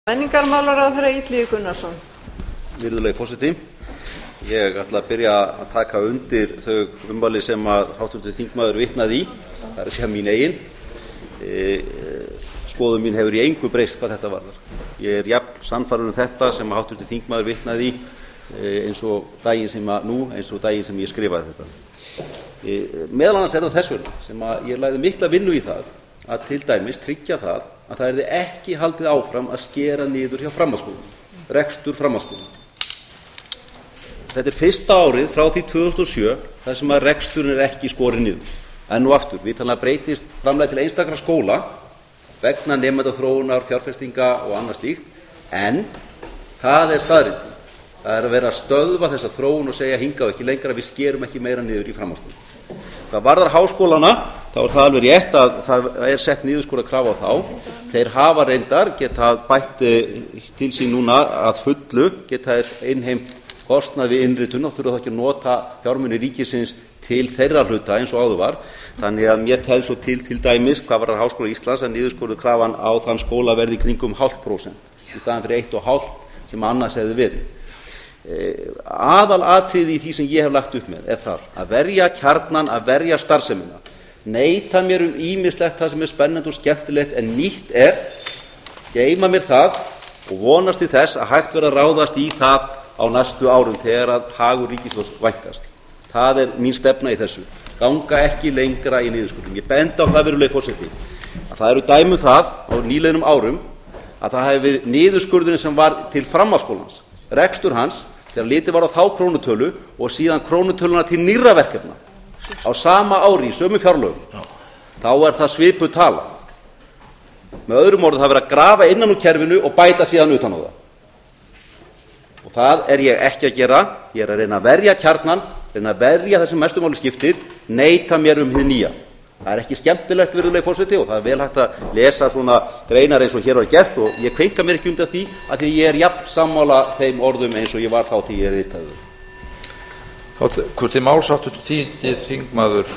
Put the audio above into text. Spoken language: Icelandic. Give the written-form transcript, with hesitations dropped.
Menningarmálaráðherra Illugi Gunnarsson. Virðulegi forseti, ég ætla að byrja að taka undir þau ummæli sem að hv. þingmaður vitnaði í, það er að segja mín eigin. Skoðun mín hefur í engu breyst hvað þetta varðar. Ég er jafn sannfærður þetta sem að hv. þingmaður vitnaði í eins og daginn sem ég skrifaði þetta. Meðal annars er það þess vegna sem að ég lagði mikla vinnu í það að til dæmis tryggja það að það yrði ekki haldið áfram að skera niður hjá framhaldsskólum, rekstur framhaldsskólum. Þetta er fyrsta árið frá því 2007 þar sem að reksturinn er ekki skorinn niður. Enn og aftur, vitanlega breytist framlag til einstakra skóla vegna nemendaþróunar, fjárfestinga og annað slíkt, en það er staðreyndin. Það er að vera að stöðva þessa þróun og segja hingað ekki lengra, við skerum ekki meira niður í framhaldsskólum. Hvað varðar háskólana, þá er það alveg rétt að það er sett niðurskurðarkrafa á þá. Þeir hafa reyndar, geta bætt til sín núna að fullu, geta innheimt kostnað við innritun og þurfa þá ekki að nota fjármuni ríkisins til þeirra hluta eins og áður var. Þannig að mér tel svo til dæmis, hvað varðar Háskóla Íslands, að niðurskurðarkrafan á þann skóla verði í kringum 0,5% í staðan fyrir 1,5% sem annars hefði verið. Aðalatriði í því sem ég hef lagt upp með er þar að verja kjarnann, að verja starfsemina, neita mér ýmislegt það sem er spennandi og skemmtilegt, en nýtt er geyma mér það og vonast til þess að hægt verði að ráðast í það á næstu árum þegar að hagur ríkissjóðs vænkast. Það er mín stefna í þessu, ganga ekki lengra í niðurskurðum. Ég bendi á það, virðulegi forseti, að það eru dæmi það á nýliðnum árum að það hefði verið niðurskurðurinn sem var til framhaldsskólans, rekstur hans, þegar litið var á þá krónutölu og síðan krónutöluna til nýrra verkefna á sama ári í sömu fjárlögum, þá er það svipuð tala. Með öðrum orðum, það er verið að grafa innan úr kerfinu og bæta síðan utan á það. Og það er ég ekki að gera. Ég er að reyna að verja kjarnann, reyna að verja það sem mestu máli skiptir, neita mér hið nýja. Það er ekki skemmtilegt, virðulegi forseti, og það er vel hægt að lesa svona greinar eins og hér var gert og ég kveinka mér ekki undan því að því ég er jafn sammála þeim orðum eins og ég var þá því ég er viðtaður. Hvort er máls hv. þingmaður